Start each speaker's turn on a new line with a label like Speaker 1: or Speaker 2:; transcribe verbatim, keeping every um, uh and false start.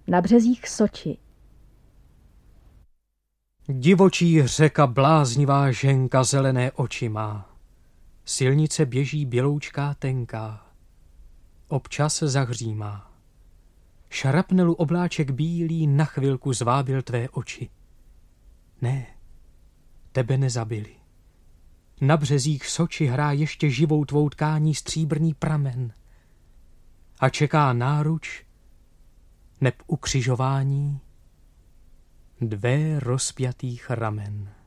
Speaker 1: Na březích Soči.
Speaker 2: Divočí řeka, bláznivá ženka, zelené oči má. Silnice běží běloučká tenká, občas zahřímá. Šarapnelu obláček bílý na chvilku zvábil tvé oči. Ne, tebe nezabili. Na březích Soči hrá ještě živou tvou tkání stříbrný pramen a čeká náruč, neb ukřižování dvě rozpjatých ramen.